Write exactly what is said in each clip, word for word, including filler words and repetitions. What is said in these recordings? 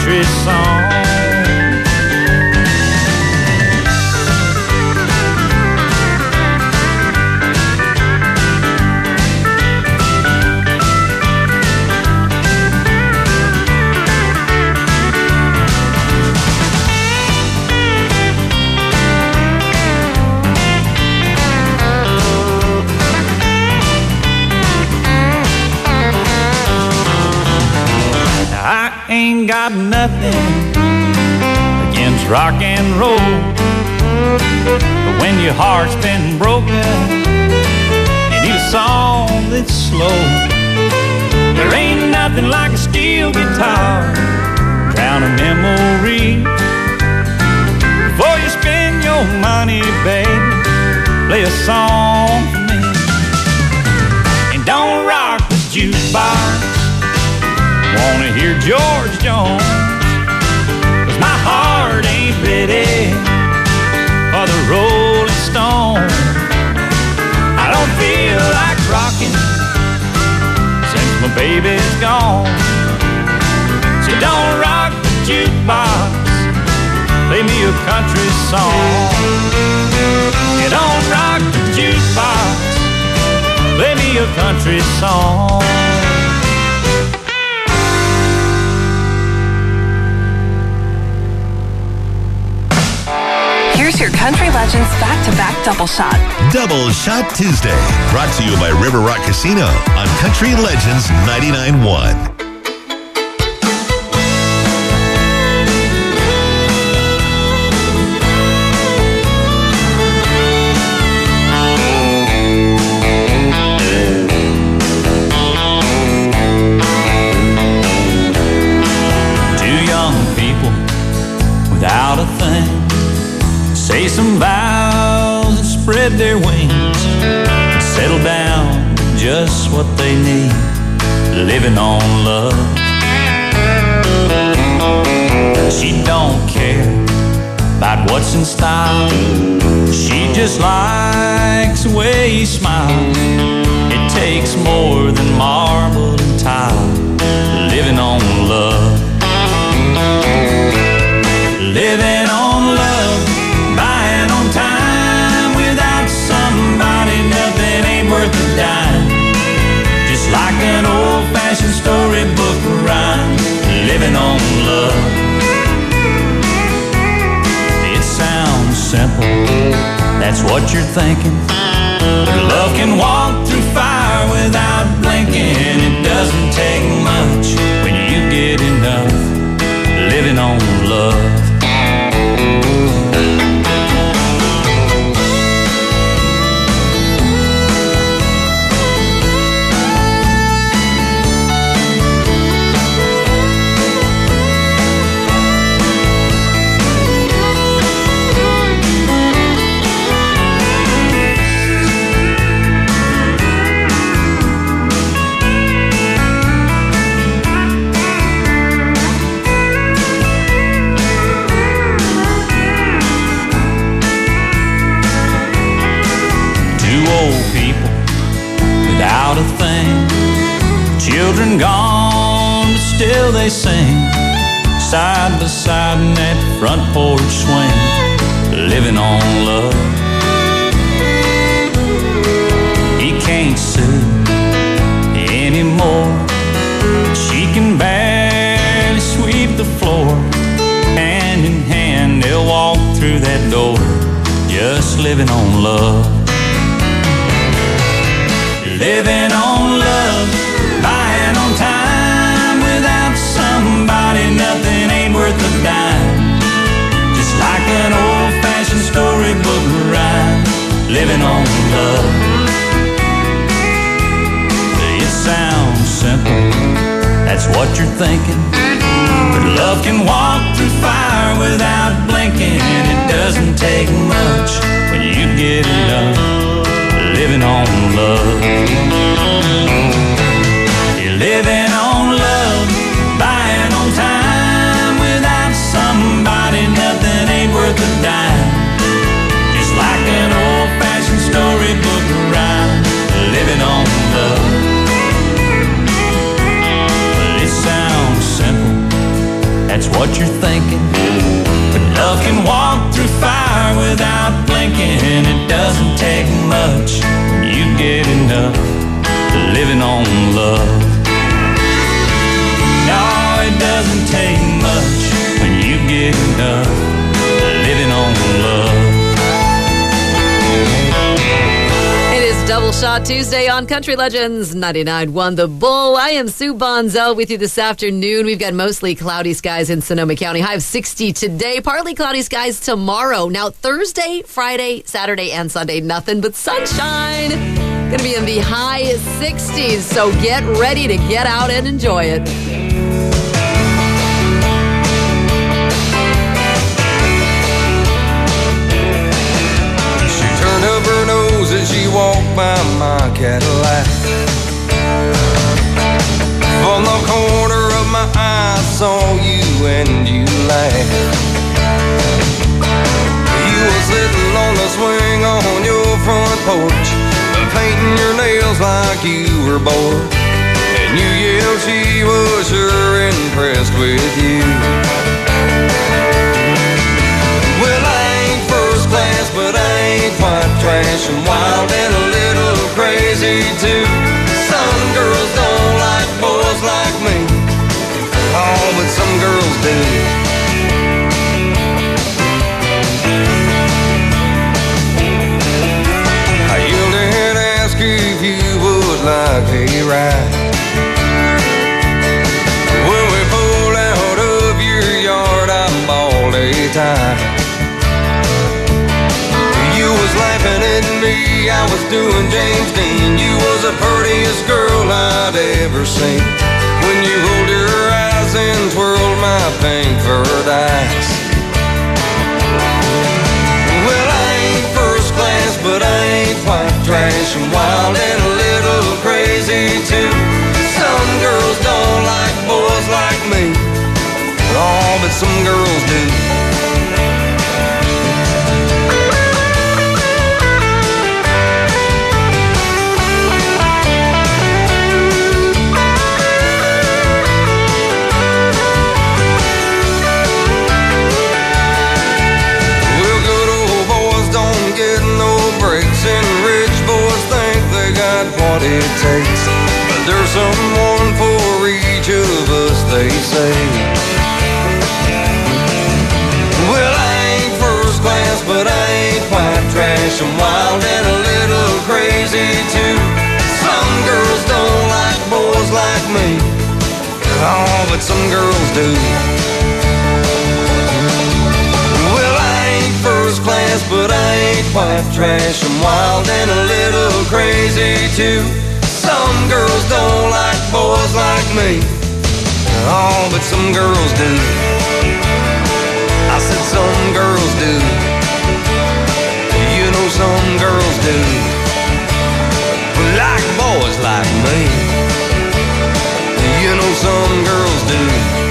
country song. Ain't got nothing against rock and roll, but when your heart's been broken, you need a song that's slow. There ain't nothing like a steel guitar, drown a memory. Before you spend your money, baby, play a song for me. And don't rock the jukebox, wanna hear George Jones, 'cause my heart ain't ready for the Rolling Stones. I don't feel like rocking since my baby's gone. So don't rock the jukebox, play me a country song. You don't rock the jukebox, play me a country song. Here's your Country Legends back-to-back double shot. Double Shot Tuesday, brought to you by River Rock Casino on Country Legends ninety-nine point one. Two young people without a thing say some vows and spread their wings and settle down just what they need, living on love. She don't care about what's in style, she just likes the way he smiles. It takes more than marble and tile, living on love. Living on love, buying on time, without somebody nothing ain't worth a dime. Just like an old-fashioned storybook rhyme, living on love. It sounds simple, that's what you're thinking, but love can walk through fire without blinking. It doesn't take much when you get enough, living on love. Without a thing, children gone, but still they sing, side by side in that front porch swing, living on love. He can't sue anymore, she can barely sweep the floor. Hand in hand they'll walk through that door, just living on love. Living on love, buying on time, without somebody nothing ain't worth a dime. Just like an old-fashioned storybook rhyme, living on love. It sounds simple, that's what you're thinking, but love can walk through fire without blinking. It doesn't take much when you get enough, living on love. You're living on love, buying on time, without somebody nothing ain't worth a dime. Just like an old-fashioned storybook rhyme, living on love. Well, it sounds simple, that's what you're thinking. But love can walk through fire without blinking. It doesn't take much when you get enough living on love. No, it doesn't take much when you get enough living on love. It is Double Shot Tuesday on Country Legends ninety-nine point one The Bull. I am Sue Bonzel with you this afternoon. We've got mostly cloudy skies in Sonoma County. High of sixty today. Partly cloudy skies tomorrow. Now Thursday, Friday, Saturday, and Sunday, nothing but sunshine. Going to be in the high sixties, so get ready to get out and enjoy it. She turned up her nose as she walked by my Cadillac. From the corner of my eye I saw you and you laughed. You were sitting on the swing on your front porch, painting your nails like you were bored. And you yelled she was sure impressed with you. Well, I ain't first class, but I ain't quite trash. I'm wild and a little crazy too. Some girls don't like boys like me. Oh, but some girls do. I yelled and asked if you would like a ride. When we pulled out of your yard, I bawled a time. You was laughing at me, I was doing James Dean. You was the prettiest girl I'd ever seen. When you rolled your eyes and twirled my pink furred eyes. Well, I ain't first class, but I ain't quite trash. I'm wild and a little crazy too. Some girls don't like boys like me. Oh, but some girls do. What it takes, but there's someone for each of us, they say. Well, I ain't first class, but I ain't quite trash. I'm wild and a little crazy too. Some girls don't like boys like me. Oh, but some girls do. Well, I ain't first class, but I ain't quite trash. I'm wild and a little crazy too. Some girls don't like boys like me. Oh, but some girls do. I said some girls do. You know some girls do. Like boys like me. You know some girls do.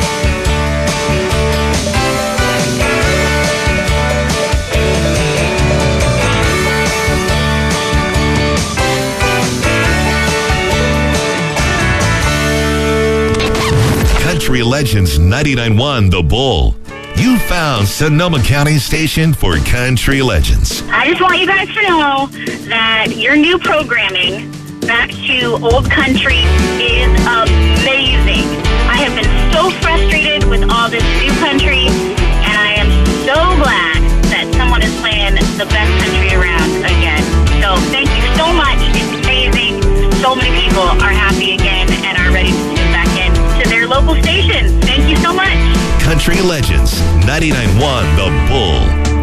Country Legends ninety-nine point one The Bull. You found Sonoma County's station for Country Legends. I just want you guys to know that your new programming, Back to Old Country, is amazing. I have been so frustrated with all this new country, and I am so glad that someone is playing the best country around again. So thank you so much. It's amazing. So many people are happy again and are ready to tune back in to their local stations. Thank you so much. Country Legends ninety-nine point one The Bull.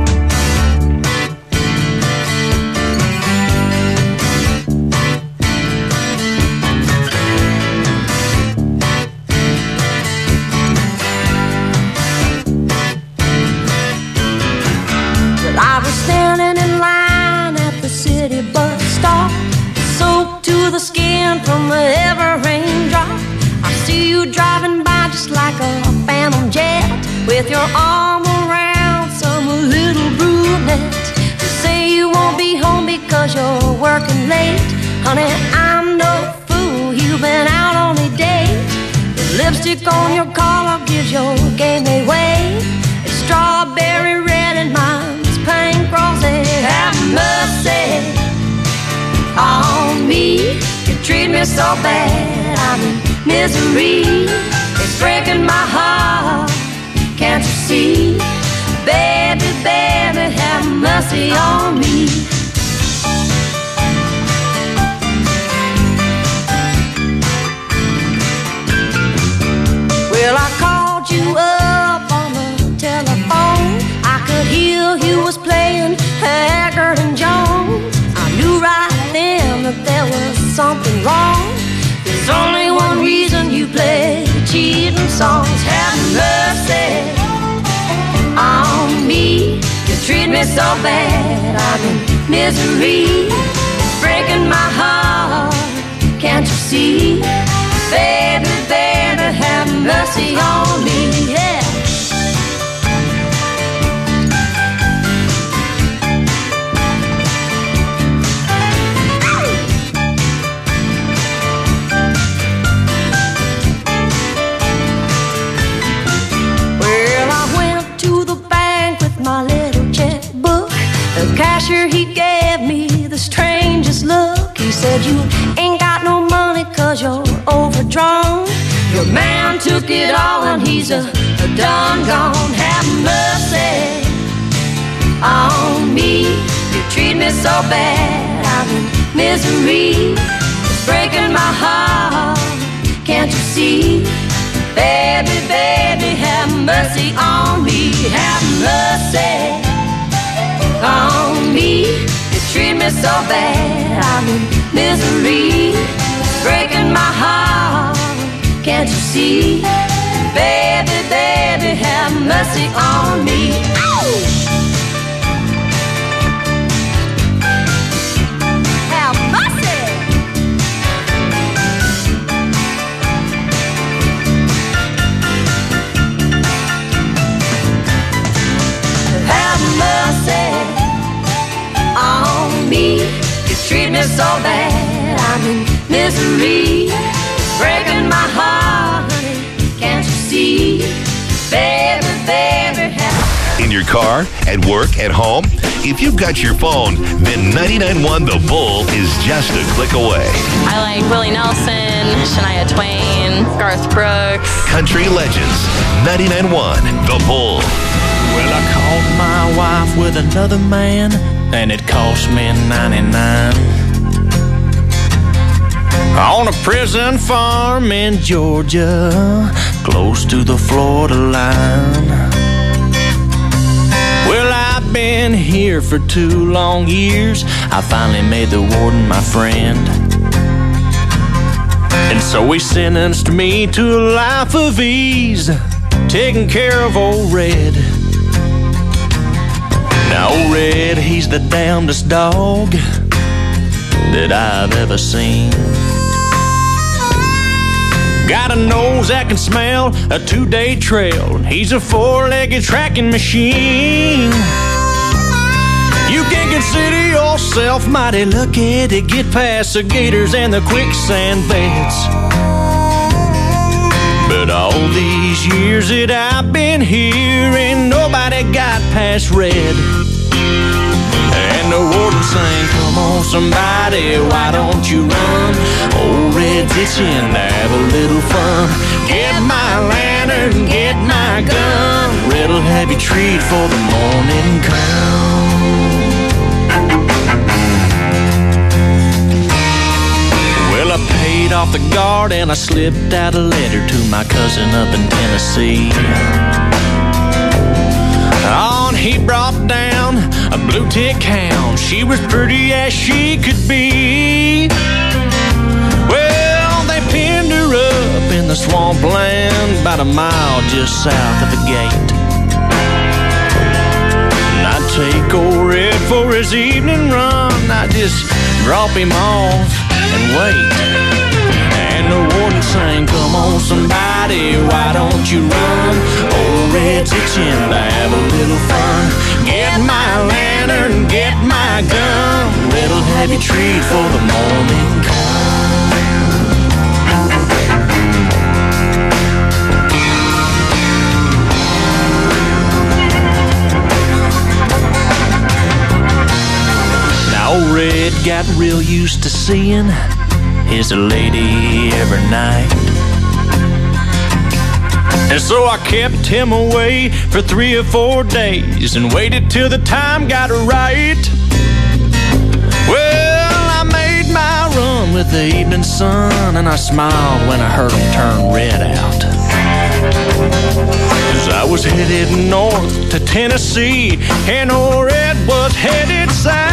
I was standing in line at the city bus stop, soaked to the skin from the ever raindrop. I see you driving by just like a phantom jet, with your arm around some little brunette. You say you won't be home because you're working late. Honey, I'm no fool, you've been out on a date. You live Lipstick on your collar gives your game away. It's strawberry red and mine's pink rosy. Have mercy on me. You treat me so bad, I'm in misery. It's breaking my heart, can't you see? Baby, baby, have mercy on me. Well, I called you up on the telephone. I could hear you was playing Haggard and Jones. I knew right then that there was something wrong. There's only one reason you play cheating songs. Have mercy on me. You treat me so bad, I'm in misery. It's breaking my heart, can't you see? Baby, baby, have mercy on me, yeah. Well, I went to the bank with my little checkbook. The cashier, he gave me the strangest look. He said, you ain't got no money 'cause you're overdrawn. Your man took it all and he's a, a done gone. Have mercy on me. You treat me so bad, I'm in misery. It's breaking my heart, can't you see? Baby, baby, have mercy on me. Have mercy on me. You treat me so bad, I'm in misery. It's breaking my heart, can't you see? Baby, baby, have mercy on me. Ow! Have mercy. Have mercy on me. You treat me so bad, I'm in misery. Breaking my heart, honey, can't you see? Baby, baby, have... In your car, at work, at home? If you've got your phone, then ninety-nine point one The Bull is just a click away. I like Willie Nelson, Shania Twain, Garth Brooks. Country Legends, ninety-nine point one The Bull. Well, I caught my wife with another man, and it cost me ninety-nine. On a prison farm in Georgia, close to the Florida line. Well, I've been here for two long years. I finally made the warden my friend, and so he sentenced me to a life of ease, taking care of old Red. Now old Red, he's the damnedest dog that I've ever seen. Got a nose that can smell a two-day trail. He's a four-legged tracking machine. You can consider yourself mighty lucky to get past the gators and the quicksand beds. But all these years that I've been here, ain't nobody got past Red. And the warden sang, come on somebody, why don't you run? Old Red's itching to have a little fun. Get my lantern, get my gun. Red'll have you treat for the morning come. Well, I paid off the guard and I slipped out a letter to my cousin up in Tennessee. On he brought down a blue tick hound. She was pretty as she could be. Well, they pinned her up in the swampland about a mile just south of the gate. And I'd take old Red for his evening run. I'd just drop him off and wait. And the warden sang, come on somebody, why don't you run? Old Red's itching to have a little fun. Get my lantern, get my gun. Red'll have you treat for the morning come. got real used to seeing his lady every night. And so I kept him away for three or four days and waited till the time got right. Well, I made my run with the evening sun, and I smiled when I heard him turn red out. 'Cause I was headed north to Tennessee, and old Red was headed south.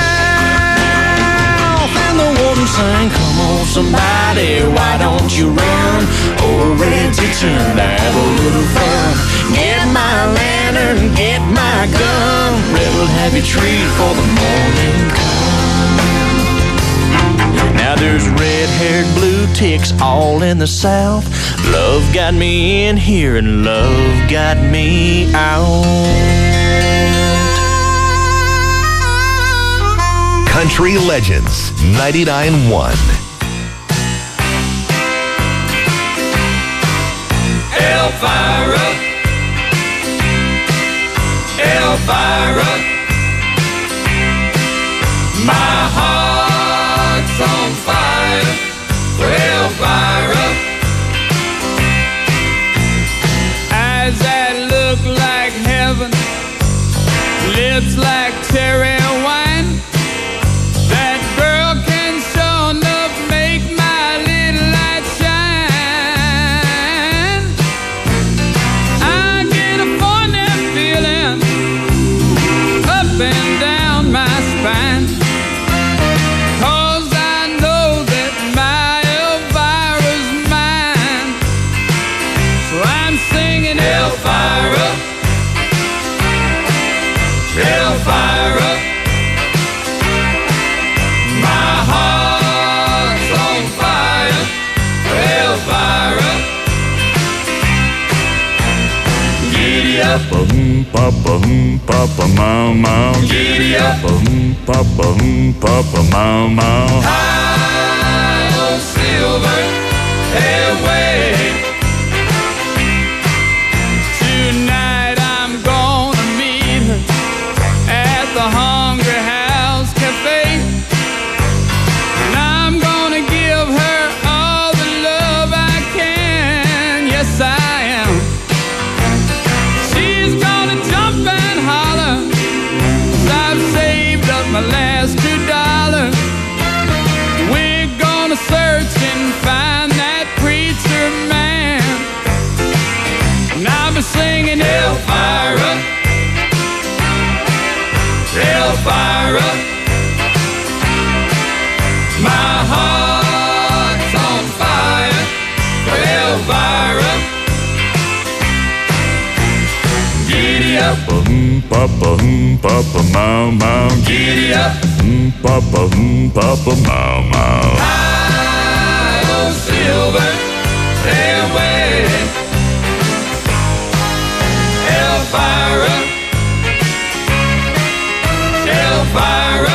And the warden sang, come on somebody, why don't you run? Old Red's itching to have a little fun. Get my lantern, get my gun, Red will have you treat for the morning come. Now there's red-haired blue ticks all in the south. Love got me in here and love got me out. Country Legends ninety-nine point one. Elvira, Elvira, my heart's on fire for Elvira. Eyes that look like heaven, lips like cherry wine. That girl can sure enough make my little light shine. I get a funny feeling up and down my spine, 'cause I know that my Elvira's mine. So I'm singing Elvira, Elvira. My heart's on fire for Elvira. Giddy up, Ba-hum, ba-ba-hum, ba-ba-mow-mow. Giddy up. Ba-hum, ba-ba-hum, ba-ba-mow-mow. high on silver airway. Tonight I'm gonna meet her at the Hungry House Cafe, and I'm gonna give her all the love I can. Yes, I am. She's gonna jump and holler, 'cause I've saved up my last two dollars. We're gonna search and find that preacher man, and I'll be singing Elvira, Elvira. My heart's on fire for Elvira. Giddy up, Ba-hum, ba-ba-hum, ba-ba-mow-mow. giddy up, Hum, ba-ba-hum, ba-ba-mow-mow. high on silver airway. Elvira, Elvira.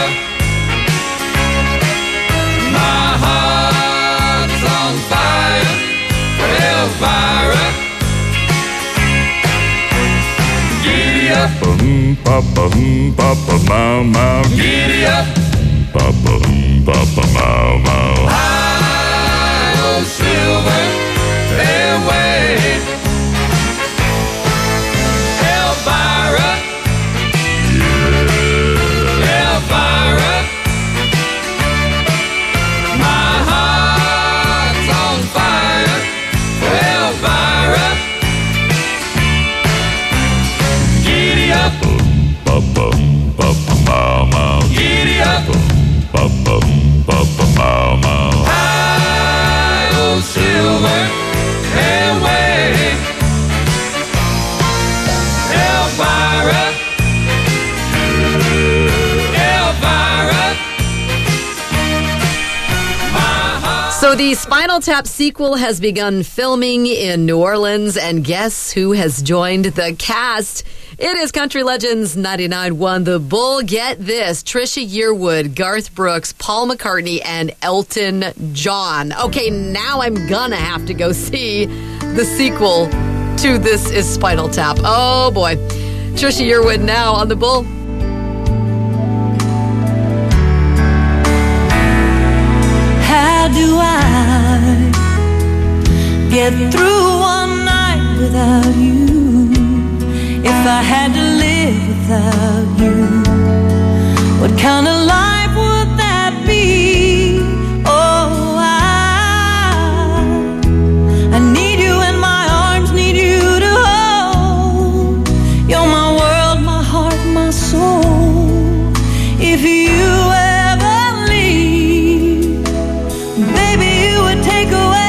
My heart's on fire for Elvira. Giddy up, Ba-hum, ba-ba-hum, ba-ba-mow-mow. giddy up, Ba-ba-hum, ba-ba-mow-mow. high on silver airway. Elvira, Elvira. My heart's on fire for Elvira. Giddy up, Ba-bum, ba-ba-mow-mow. giddy up, Ba-bum, ba-ba-mow-mow. high on silver airway. Elvira, Elvira. So the Spinal Tap sequel has begun filming in New Orleans, and guess who has joined the cast? It is Country Legends ninety-nine point one The Bull. Get this, Trisha Yearwood, Garth Brooks, Paul McCartney, and Elton John. Okay, now I'm gonna have to go see the sequel to This Is Spinal Tap. Oh boy. Trisha Yearwood now on The Bull. get through one night without you. If I had to live without you, what kind of life would that be? Oh, I, I need you in my arms, need you to hold. You're my world, my heart, my soul. If you ever leave, baby, you would take away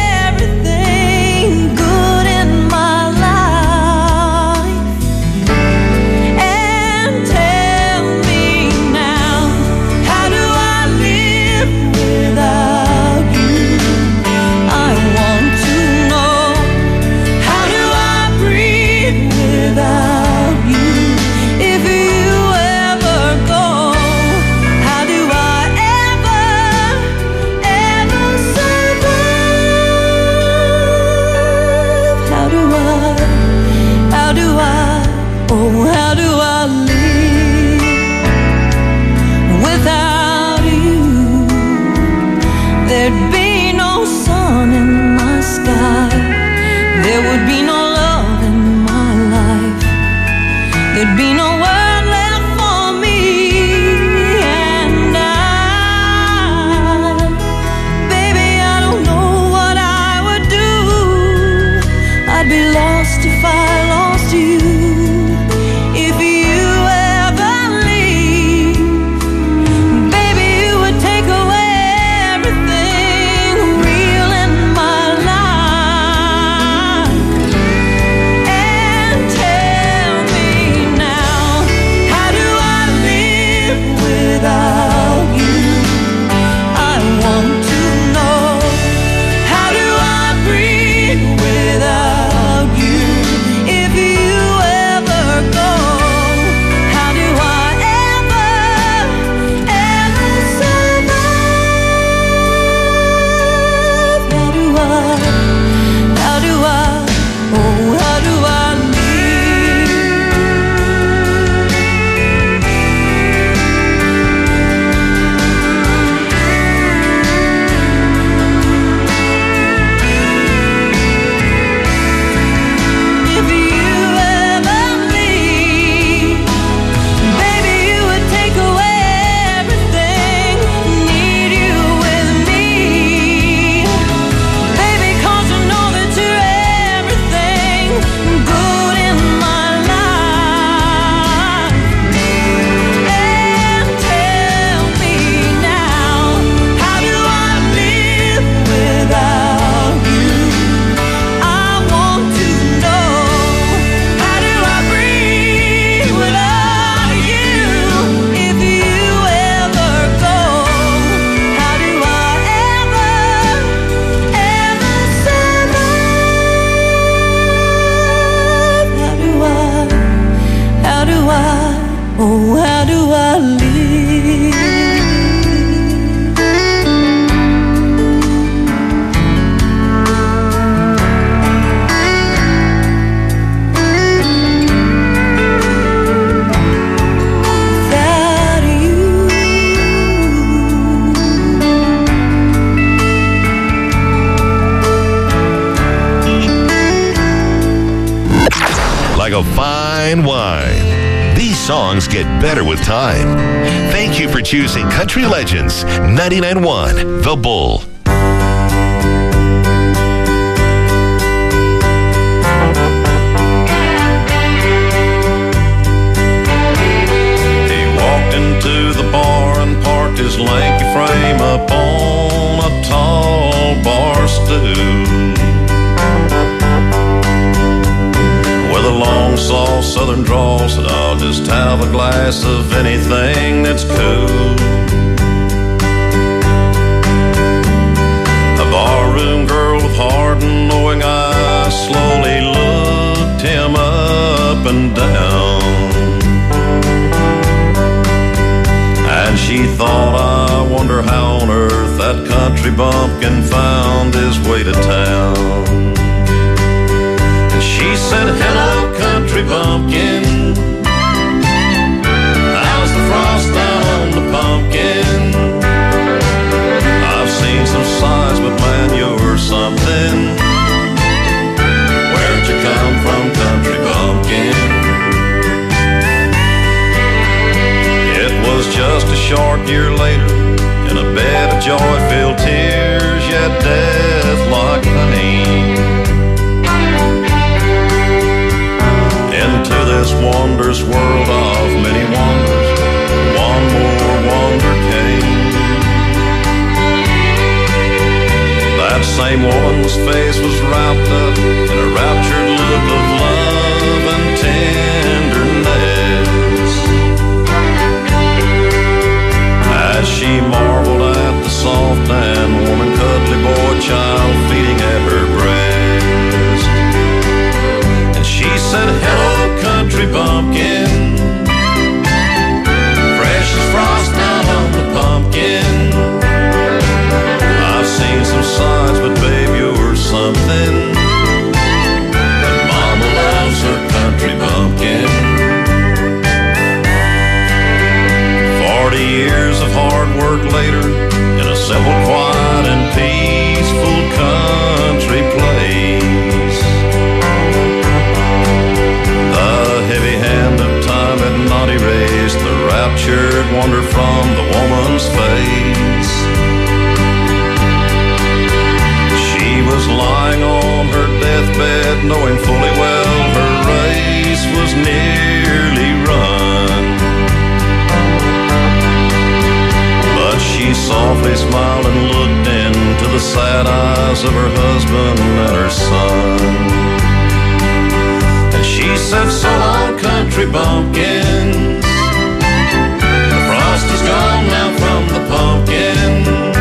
wine. These songs get better with time. Thank you for choosing Country Legends ninety-nine point one The Bull. He walked into the bar and parked his lanky frame up on a tall bar stool. With a long, soft southern drawl, said, I'll just have a glass of anything that's cool. A barroom girl with hard and knowing eyes slowly looked him up and down. And she thought, I wonder how on earth that country bumpkin found his way to town. She said, hello, country bumpkin. How's the frost down on the pumpkin? I've seen some sights, but man, you're something. joy-filled tears, yet death-like pain. Into this wondrous world of many wonders, one more wonder came. That same woman's face was wrapped up in a raptured look of love and tenderness, as she marveled at the soft and warm and cuddly boy child feeding at her breast. And she said, "Hello, country bumpkin, fresh as frost out on the pumpkin. I've seen some sights, but babe, you're something. And mama loves her country bumpkin." Forty years of hard work later, in a simple, quiet, and peaceful country place, the heavy hand of time had not erased the raptured wonder from the woman's face. She was lying on her deathbed, knowing fully well her race was nearly run. But she softly smiled and looked into the sad eyes of her husband and her son. And she said, "So long, country bumpkins. The frost is gone now from the pumpkin.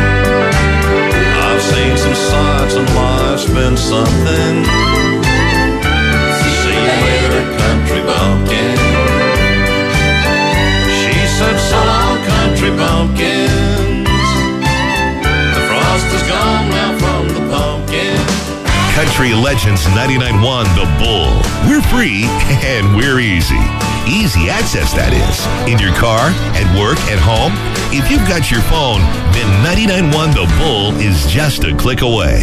I've seen some sights and life's been something. See you later, country bumpkin." She said, "So long, country bumpkins. The frost is gone now from the pumpkin." Country Legends ninety-nine point one The Bull. We're free and we're easy. Easy access, that is. In your car, at work, at home. If you've got your phone, then ninety-nine point one The Bull is just a click away.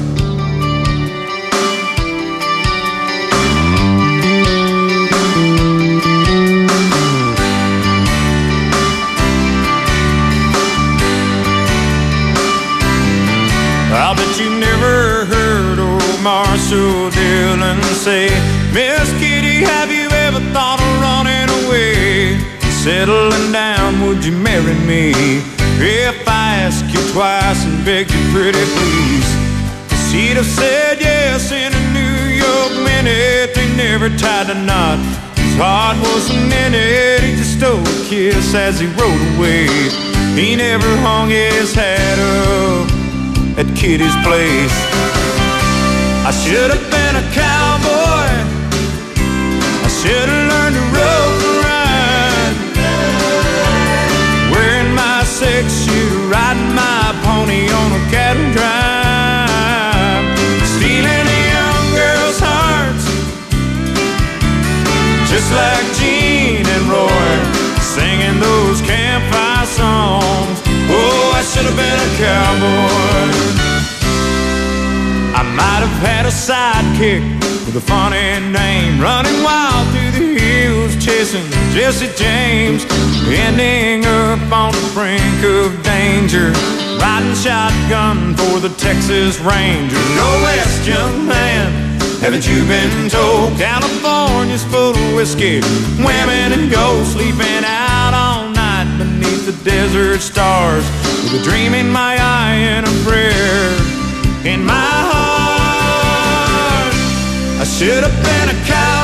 I bet you never heard old Marshall Dillon say, "Miss Kitty, have you ever thought of running away? Settling down, would you marry me? If I ask you twice and beg you pretty please." She'd have said yes in a New York minute. They never tied a knot. His heart wasn't in it. He just stole a kiss as he rode away. He never hung his hat up at Kitty's place. I should have been a cowboy. I should have learned to rope and ride, wearing my six shooter, riding my pony on a cattle drive, stealing the young girls' hearts, just like Gene and Roy, singing those campfire songs. Oh, I should have been a cowboy. I might have had a sidekick with a funny name, running wild through the hills, chasing Jesse James, ending up on the brink of danger, riding shotgun for the Texas Rangers. Go west, young man, haven't you been told? California's full of whiskey, women and gold, sleeping out all night beneath the desert stars, with a dream in my eye and a prayer in my heart. I should have been a cowboy.